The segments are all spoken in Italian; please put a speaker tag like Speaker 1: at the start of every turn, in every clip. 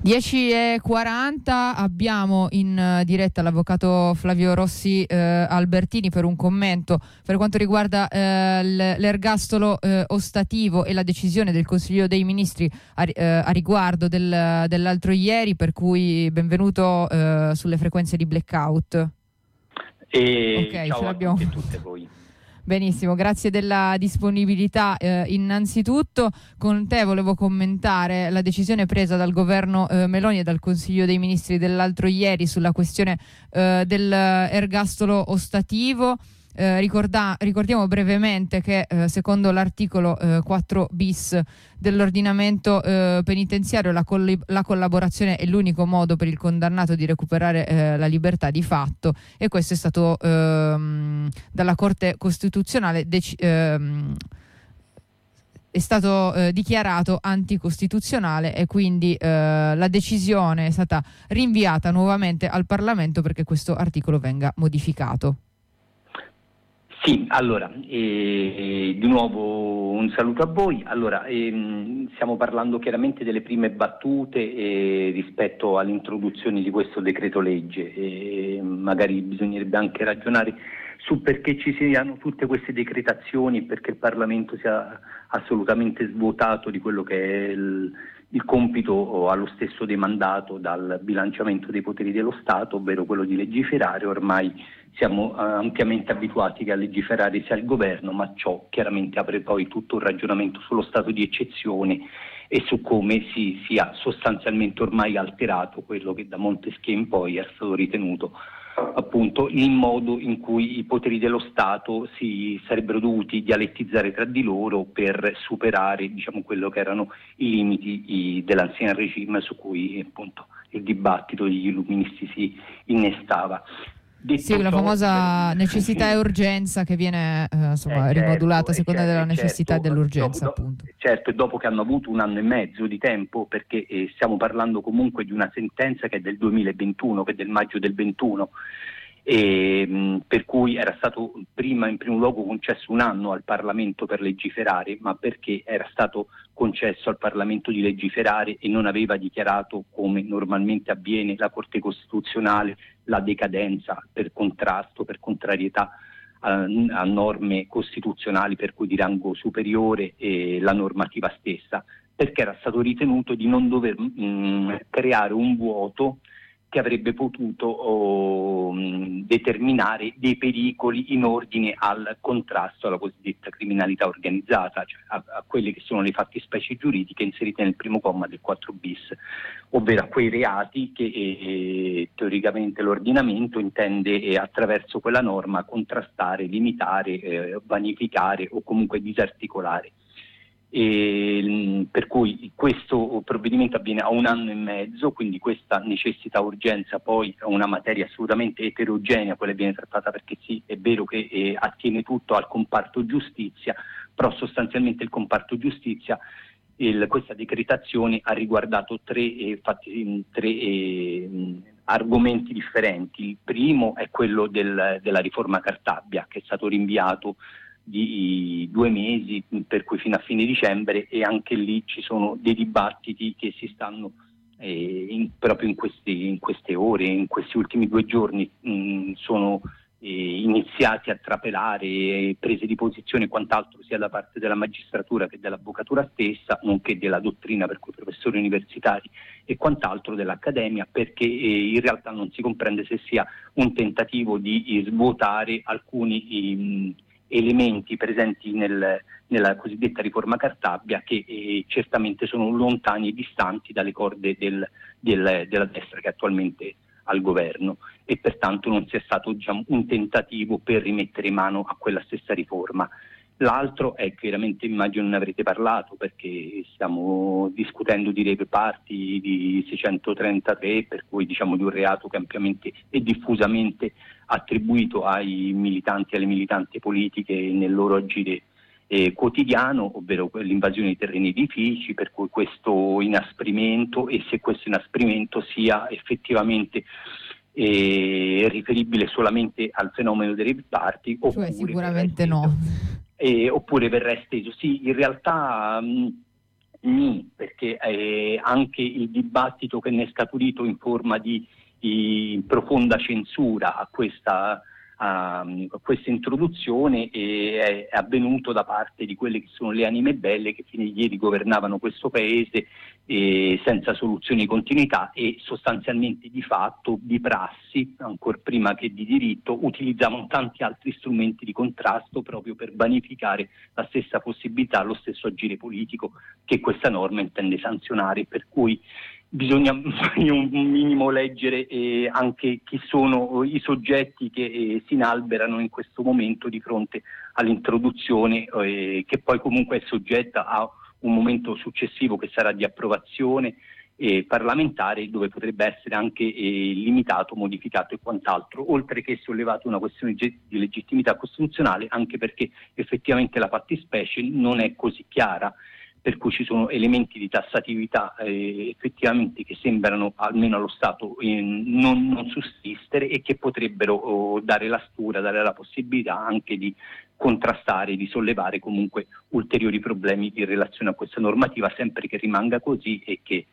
Speaker 1: 10:40, abbiamo in diretta l'avvocato Flavio Rossi Albertini per un commento per quanto riguarda l'ergastolo ostativo e la decisione del Consiglio dei Ministri a riguardo dell'altro ieri, per cui benvenuto sulle frequenze di Blackout.
Speaker 2: Okay, ciao a tutti e tutte voi.
Speaker 1: Benissimo, grazie della disponibilità. Innanzitutto con te volevo commentare la decisione presa dal governo Meloni e dal Consiglio dei Ministri dell'altro ieri sulla questione dell'ergastolo ostativo. Ricordiamo brevemente che secondo l'articolo 4 bis dell'ordinamento penitenziario la collaborazione è l'unico modo per il condannato di recuperare la libertà di fatto, e questo è stato dalla Corte Costituzionale è stato dichiarato anticostituzionale, e quindi la decisione è stata rinviata nuovamente al Parlamento perché questo articolo venga modificato.
Speaker 2: Sì, allora, di nuovo un saluto a voi. Allora, stiamo parlando chiaramente delle prime battute rispetto all'introduzione di questo decreto legge. Magari bisognerebbe anche ragionare su perché ci siano tutte queste decretazioni, perché il Parlamento sia assolutamente svuotato di quello che è il compito allo stesso demandato dal bilanciamento dei poteri dello Stato, ovvero quello di legiferare. Ormai siamo ampiamente abituati che a legiferare sia il governo, ma ciò chiaramente apre poi tutto un ragionamento sullo stato di eccezione e su come si sia sostanzialmente ormai alterato quello che da Montesquieu in poi è stato ritenuto appunto il modo in cui i poteri dello Stato si sarebbero dovuti dialettizzare tra di loro per superare, diciamo, quello che erano i limiti dell'ancien regime su cui appunto il dibattito degli illuministi si innestava.
Speaker 1: Sì, la famosa necessità e urgenza che viene rimodulata a seconda della necessità e dell'urgenza, appunto.
Speaker 2: Certo, e dopo che hanno avuto 1 anno e mezzo di tempo, perché stiamo parlando comunque di una sentenza che è del 2021, che è del maggio del 21, per cui era stato in primo luogo concesso 1 anno al Parlamento per legiferare, ma perché era stato concesso al Parlamento di legiferare e non aveva dichiarato, come normalmente avviene, la Corte Costituzionale la decadenza per contrasto, per contrarietà a norme costituzionali per cui di rango superiore la normativa stessa, perché era stato ritenuto di non dover creare un vuoto che avrebbe potuto determinare dei pericoli in ordine al contrasto alla cosiddetta criminalità organizzata, cioè a quelle che sono le fattispecie giuridiche inserite nel primo comma del 4 bis, ovvero a quei reati che teoricamente l'ordinamento intende attraverso quella norma contrastare, limitare, vanificare o comunque disarticolare. Per cui questo provvedimento avviene a 1 anno e mezzo, quindi questa necessità urgenza poi è una materia assolutamente eterogenea, quella viene trattata perché sì, è vero che attiene tutto al comparto giustizia, però sostanzialmente il comparto giustizia, questa decretazione ha riguardato tre argomenti differenti. Il primo è quello della riforma Cartabia, che è stato rinviato di 2 mesi, per cui fino a fine dicembre, e anche lì ci sono dei dibattiti che si stanno proprio in queste ore, in questi ultimi 2 giorni sono iniziati a trapelare prese di posizione e quant'altro sia da parte della magistratura che dell'avvocatura stessa, nonché della dottrina, per cui professori universitari e quant'altro dell'accademia, perché in realtà non si comprende se sia un tentativo di svuotare alcuni elementi presenti nella cosiddetta riforma Cartabia, che certamente sono lontani e distanti dalle corde della destra che attualmente al governo, e pertanto non sia stato, diciamo, un tentativo per rimettere mano a quella stessa riforma. L'altro è, chiaramente immagino ne avrete parlato, perché stiamo discutendo di rave party di 633, per cui diciamo di un reato che ampiamente e diffusamente attribuito ai militanti e alle militanti politiche nel loro agire quotidiano, ovvero l'invasione di terreni edifici, per cui questo inasprimento, e se questo inasprimento sia effettivamente riferibile solamente al fenomeno dei rave party, oppure
Speaker 1: sicuramente no.
Speaker 2: Oppure verrà esteso. Sì, in realtà perché anche il dibattito che ne è scaturito in forma di profonda censura a questa introduzione è avvenuto da parte di quelle che sono le anime belle che fino a ieri governavano questo paese senza soluzione di continuità e sostanzialmente di fatto, di prassi, ancor prima che di diritto, utilizzavano tanti altri strumenti di contrasto proprio per vanificare la stessa possibilità, lo stesso agire politico che questa norma intende sanzionare, per cui bisogna un minimo leggere anche chi sono i soggetti che si inalberano in questo momento di fronte all'introduzione che poi comunque è soggetta a un momento successivo che sarà di approvazione parlamentare, dove potrebbe essere anche limitato, modificato e quant'altro, oltre che sollevato una questione di legittimità costituzionale, anche perché effettivamente la fattispecie non è così chiara, per cui ci sono elementi di tassatività effettivamente che sembrano, almeno allo Stato, non sussistere e che potrebbero dare la stura, dare la possibilità anche di contrastare, di sollevare comunque ulteriori problemi in relazione a questa normativa, sempre che rimanga così e che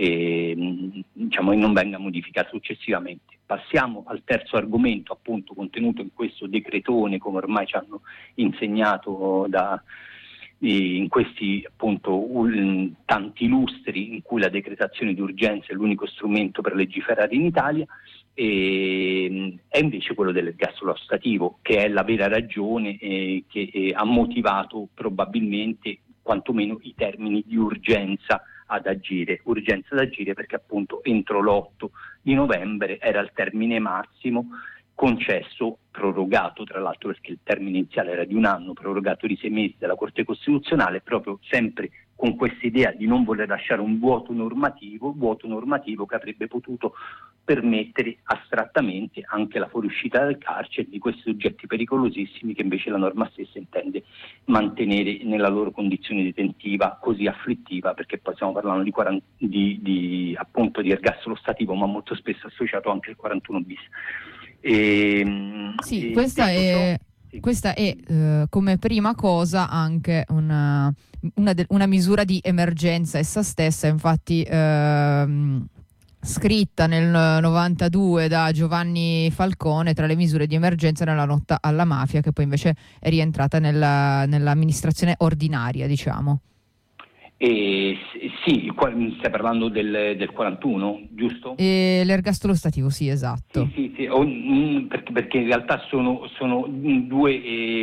Speaker 2: non venga modificata successivamente. Passiamo al terzo argomento, appunto contenuto in questo decretone, come ormai ci hanno insegnato in questi appunto tanti lustri in cui la decretazione di urgenza è l'unico strumento per legiferare in Italia, è invece quello dell'ergastolo ostativo, che è la vera ragione che ha motivato probabilmente quantomeno i termini di urgenza ad agire perché appunto entro l'8 di novembre era il termine massimo concesso, prorogato tra l'altro perché il termine iniziale era di un anno, prorogato di 6 mesi dalla Corte Costituzionale, proprio sempre con questa idea di non voler lasciare un vuoto normativo che avrebbe potuto permettere astrattamente anche la fuoriuscita dal carcere di questi soggetti pericolosissimi che invece la norma stessa intende mantenere nella loro condizione detentiva così afflittiva, perché poi stiamo parlando di ergastolo ostativo, ma molto spesso associato anche al 41 bis.
Speaker 1: Questa è come prima cosa anche una misura di emergenza essa stessa, infatti scritta nel 92 da Giovanni Falcone tra le misure di emergenza nella lotta alla mafia, che poi invece è rientrata nell'amministrazione ordinaria, diciamo.
Speaker 2: Sì, stai parlando del 41, giusto?
Speaker 1: L'ergastolo ostativo, sì, esatto.
Speaker 2: Sì, perché in realtà sono due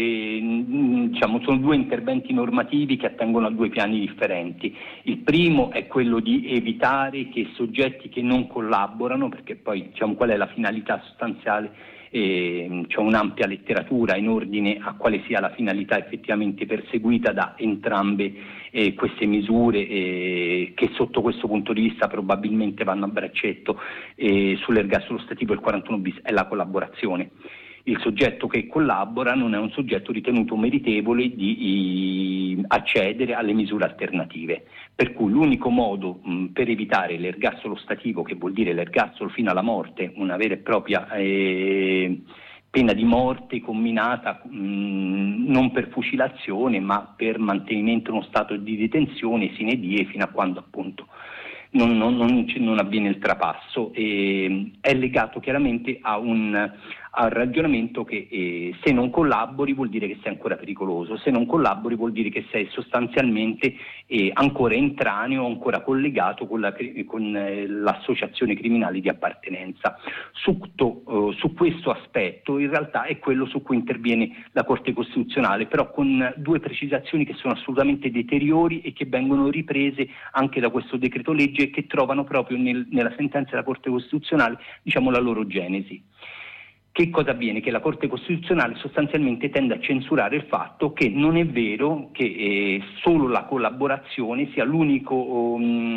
Speaker 2: interventi normativi che attengono a due piani differenti. Il primo è quello di evitare che soggetti che non collaborano, perché poi qual è la finalità sostanziale? C'è un'ampia letteratura in ordine a quale sia la finalità effettivamente perseguita da entrambe queste misure che sotto questo punto di vista probabilmente vanno a braccetto. Sull'ergastolo ostativo il 41 bis è la collaborazione. Il soggetto che collabora non è un soggetto ritenuto meritevole di accedere alle misure alternative, per cui l'unico modo per evitare l'ergastolo ostativo, che vuol dire l'ergastolo fino alla morte, una vera e propria pena di morte comminata non per fucilazione ma per mantenimento in uno stato di detenzione sine die fino a quando appunto non avviene il trapasso, è legato chiaramente a un ragionamento che se non collabori vuol dire che sei ancora pericoloso, se non collabori vuol dire che sei sostanzialmente ancora estraneo, ancora collegato con l'associazione criminale di appartenenza. Su questo aspetto in realtà è quello su cui interviene la Corte Costituzionale, però con due precisazioni che sono assolutamente deteriori e che vengono riprese anche da questo decreto legge, che trovano proprio nella sentenza della Corte Costituzionale la loro genesi. Che cosa avviene? Che la Corte Costituzionale sostanzialmente tende a censurare il fatto che non è vero che solo la collaborazione sia l'unico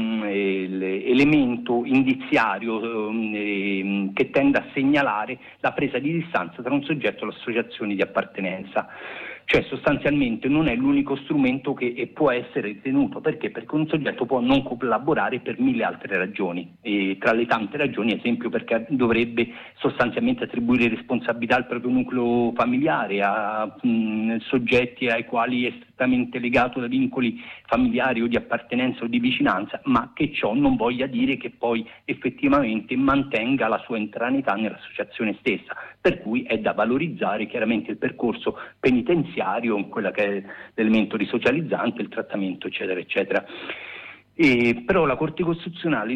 Speaker 2: elemento indiziario che tende a segnalare la presa di distanza tra un soggetto e l'associazione di appartenenza. Cioè sostanzialmente non è l'unico strumento che può essere ritenuto. Perché? Perché un soggetto può non collaborare per 1000 altre ragioni, e tra le tante ragioni, ad esempio, perché dovrebbe sostanzialmente attribuire responsabilità al proprio nucleo familiare, a soggetti ai quali è strettamente legato da vincoli familiari o di appartenenza o di vicinanza, ma che ciò non voglia dire che poi effettivamente mantenga la sua intraneità nell'associazione stessa, per cui è da valorizzare chiaramente il percorso penitenziario, quella che è l'elemento risocializzante, il trattamento eccetera eccetera. Però la Corte Costituzionale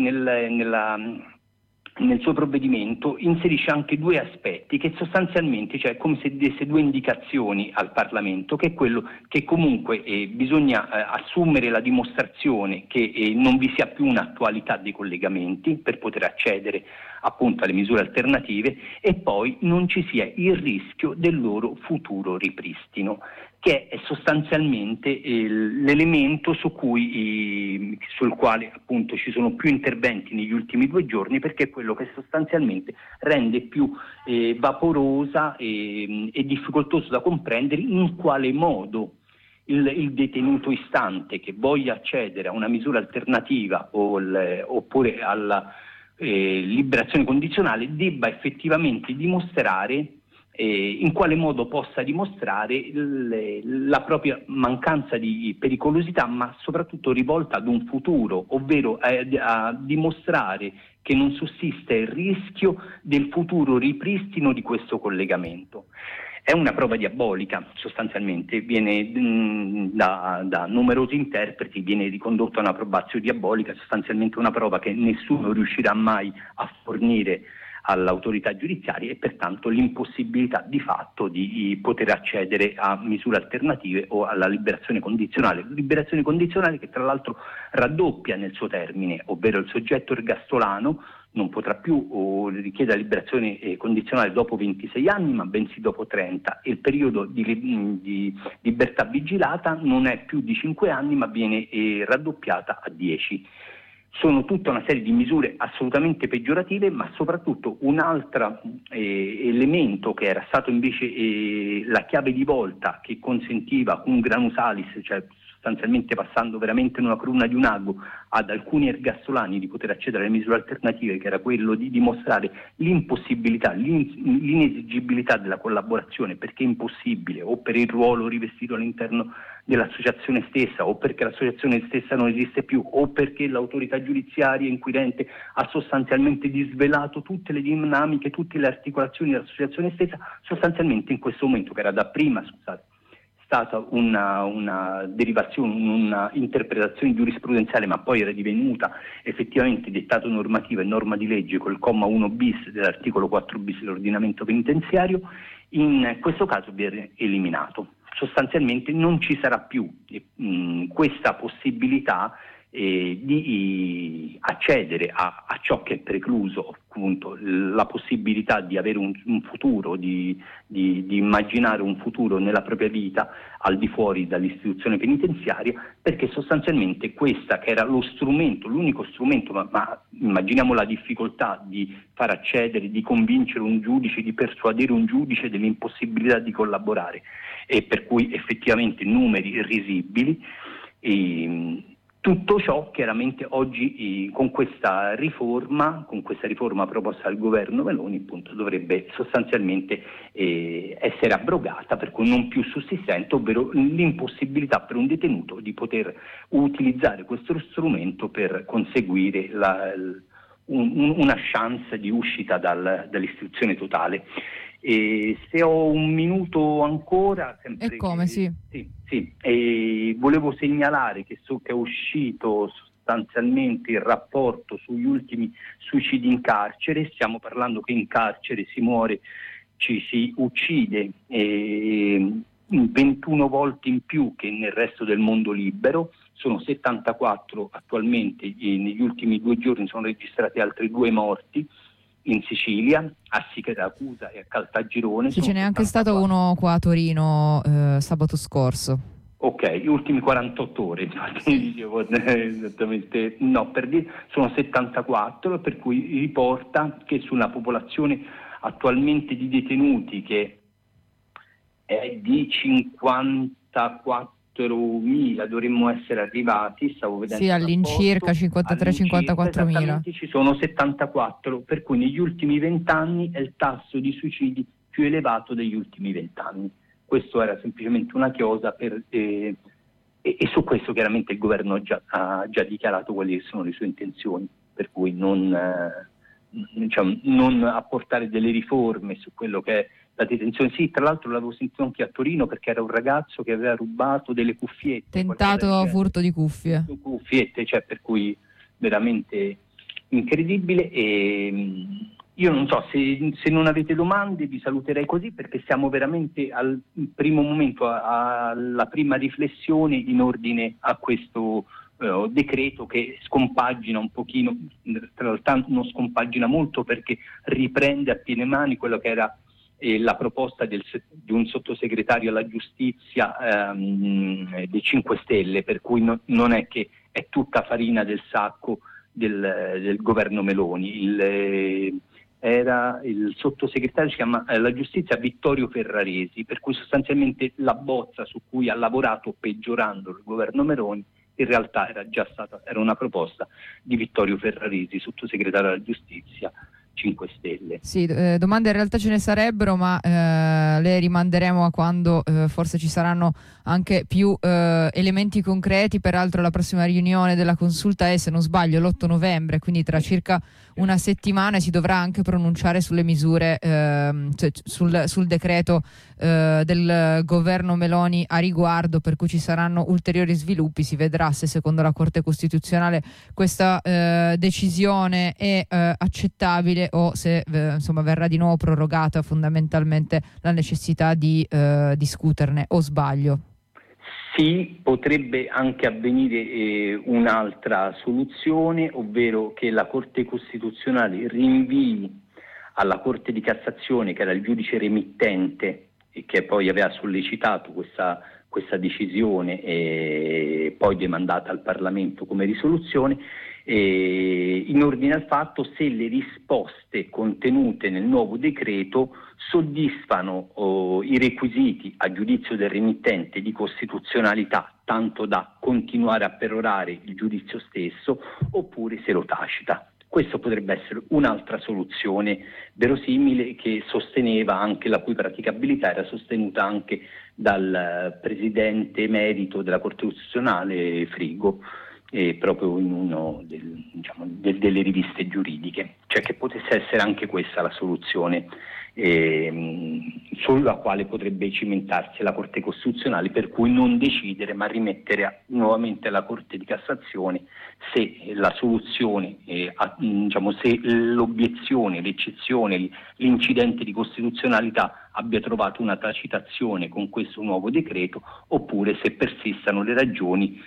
Speaker 2: nel suo provvedimento inserisce anche due aspetti che sostanzialmente, cioè come se desse due indicazioni al Parlamento, che è quello che comunque bisogna assumere la dimostrazione che non vi sia più un'attualità dei collegamenti per poter accedere appunto alle misure alternative, e poi non ci sia il rischio del loro futuro ripristino, che è sostanzialmente l'elemento sul quale appunto ci sono più interventi negli ultimi 2 giorni, perché è quello che sostanzialmente rende più vaporosa e difficoltoso da comprendere in quale modo il detenuto istante che voglia accedere a una misura alternativa oppure alla liberazione condizionale debba effettivamente dimostrare, in quale modo possa dimostrare la propria mancanza di pericolosità, ma soprattutto rivolta ad un futuro, ovvero a dimostrare che non sussiste il rischio del futuro ripristino di questo collegamento. È una prova diabolica, sostanzialmente, viene da numerosi interpreti, viene ricondotto a una probazio diabolica, sostanzialmente una prova che nessuno riuscirà mai a fornire all'autorità giudiziaria, e pertanto l'impossibilità di fatto di poter accedere a misure alternative o alla liberazione condizionale che tra l'altro raddoppia nel suo termine, ovvero il soggetto ergastolano non potrà più richiedere la liberazione condizionale dopo 26 anni, ma bensì dopo 30, e il periodo di libertà vigilata non è più di 5 anni, ma viene raddoppiata a 10. Sono tutta una serie di misure assolutamente peggiorative, ma soprattutto un altro elemento che era stato invece la chiave di volta che consentiva un granus salis, cioè sostanzialmente passando veramente in una cruna di un ago ad alcuni ergastolani di poter accedere alle misure alternative, che era quello di dimostrare l'impossibilità, l'inesigibilità della collaborazione, perché è impossibile, o per il ruolo rivestito all'interno dell'associazione stessa, o perché l'associazione stessa non esiste più, o perché l'autorità giudiziaria inquirente ha sostanzialmente disvelato tutte le dinamiche, tutte le articolazioni dell'associazione stessa. Sostanzialmente in questo momento, che era da prima, stata una derivazione, una interpretazione giurisprudenziale, ma poi era divenuta effettivamente dettato normativo e norma di legge col comma 1 bis dell'articolo 4 bis dell'ordinamento penitenziario, in questo caso viene eliminato. Sostanzialmente non ci sarà più questa possibilità di accedere a ciò che è precluso, appunto la possibilità di avere un futuro, di immaginare un futuro nella propria vita al di fuori dall'istituzione penitenziaria, perché sostanzialmente questa, che era lo strumento, l'unico strumento, ma immaginiamo la difficoltà di far accedere, di convincere un giudice, di persuadere un giudice dell'impossibilità di collaborare, e per cui effettivamente numeri risibili. Tutto ciò chiaramente oggi con questa riforma proposta dal governo Meloni, appunto, dovrebbe sostanzialmente essere abrogata, per cui non più sussistente, ovvero l'impossibilità per un detenuto di poter utilizzare questo strumento per conseguire una chance di uscita dall'istituzione totale. E se ho un minuto ancora, sempre,
Speaker 1: e come sì.
Speaker 2: Volevo segnalare che è uscito sostanzialmente il rapporto sugli ultimi suicidi in carcere. Stiamo parlando che in carcere si muore, ci si uccide 21 volte in più che nel resto del mondo libero. Sono 74 attualmente, negli ultimi 2 giorni sono registrati altri 2 morti in Sicilia, a Siracusa e a Caltagirone.
Speaker 1: Sì, ce n'è anche stato uno qua a Torino sabato scorso.
Speaker 2: Ok, gli ultimi 48 ore, infatti dicevo esattamente, no, per dire, sono 74, per cui riporta che sulla popolazione attualmente di detenuti, che è di 54.000, dovremmo essere arrivati, stavo vedendo.
Speaker 1: Sì, all'incirca 53-54.000.
Speaker 2: Ci sono 74, per cui negli ultimi 20 anni è il tasso di suicidi più elevato degli ultimi 20 anni. Questo era semplicemente una chiosa per e su questo chiaramente il governo ha già dichiarato quali sono le sue intenzioni, per cui non apportare delle riforme su quello che è la detenzione. Sì, tra l'altro l'avevo sentito anche a Torino, perché era un ragazzo che aveva rubato delle cuffiette.
Speaker 1: Tentato furto di cuffie.
Speaker 2: Cuffiette, cioè, per cui veramente incredibile. E io non so, se non avete domande vi saluterei così, perché siamo veramente al primo momento, alla prima riflessione in ordine a questo decreto che scompagina un pochino, tra l'altro non scompagina molto, perché riprende a piene mani quello che era la proposta di un sottosegretario alla giustizia dei 5 Stelle, per cui non è che è tutta farina del sacco del governo Meloni. Era il sottosegretario, si chiama alla giustizia Vittorio Ferraresi, per cui sostanzialmente la bozza su cui ha lavorato peggiorando il governo Meloni in realtà era una proposta di Vittorio Ferraresi, sottosegretario alla giustizia 5 Stelle.
Speaker 1: Sì, domande in realtà ce ne sarebbero, ma le rimanderemo a quando forse ci saranno anche più elementi concreti. Peraltro la prossima riunione della consulta è, se non sbaglio, l'8 novembre, quindi tra circa una settimana si dovrà anche pronunciare sulle misure, cioè sul decreto del governo Meloni a riguardo, per cui ci saranno ulteriori sviluppi. Si vedrà se secondo la Corte Costituzionale questa decisione è accettabile, o se verrà di nuovo prorogata fondamentalmente la necessità di discuterne, o sbaglio?
Speaker 2: Sì, potrebbe anche avvenire un'altra soluzione, ovvero che la Corte Costituzionale rinvii alla Corte di Cassazione, che era il giudice remittente e che poi aveva sollecitato questa decisione e poi demandata al Parlamento come risoluzione, in ordine al fatto se le risposte contenute nel nuovo decreto soddisfano i requisiti a giudizio del remittente di costituzionalità, tanto da continuare a perorare il giudizio stesso, oppure se lo tacita. Questo potrebbe essere un'altra soluzione verosimile, che sosteneva anche, la cui praticabilità era sostenuta anche dal presidente emerito della Corte Costituzionale Frigo, proprio in uno delle riviste giuridiche, cioè che potesse essere anche questa la soluzione sulla quale potrebbe cimentarsi la Corte Costituzionale, per cui non decidere ma rimettere nuovamente alla Corte di Cassazione se la soluzione, se l'obiezione, l'eccezione, l'incidente di costituzionalità abbia trovato una tacitazione con questo nuovo decreto, oppure se persistano le ragioni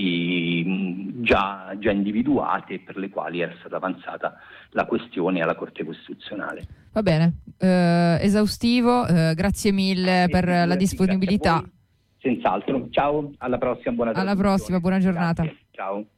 Speaker 2: già individuate, per le quali era stata avanzata la questione alla Corte Costituzionale.
Speaker 1: Va bene, esaustivo, grazie mille per la disponibilità.
Speaker 2: Senz'altro, ciao, alla prossima, buona giornata.
Speaker 1: Alla prossima, buona giornata.
Speaker 2: Grazie. Ciao.